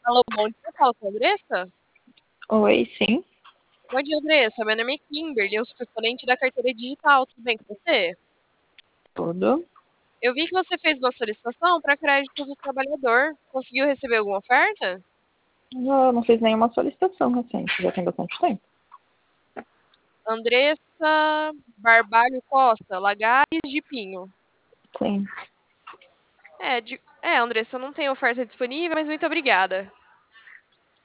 Alô, bom dia, fala com a Andressa? Oi, sim, Bom dia, Andressa. Meu nome é Kimberly, eu sou correspondente da carteira digital. Tudo bem com você? tudo. Eu vi que você fez uma solicitação para crédito do trabalhador. Conseguiu receber alguma oferta? Eu não fiz nenhuma solicitação recente, já tem bastante tempo. Andressa Barbalho Costa, Lagares de Pinho. Sim. Andressa, não tem oferta disponível, mas muito obrigada.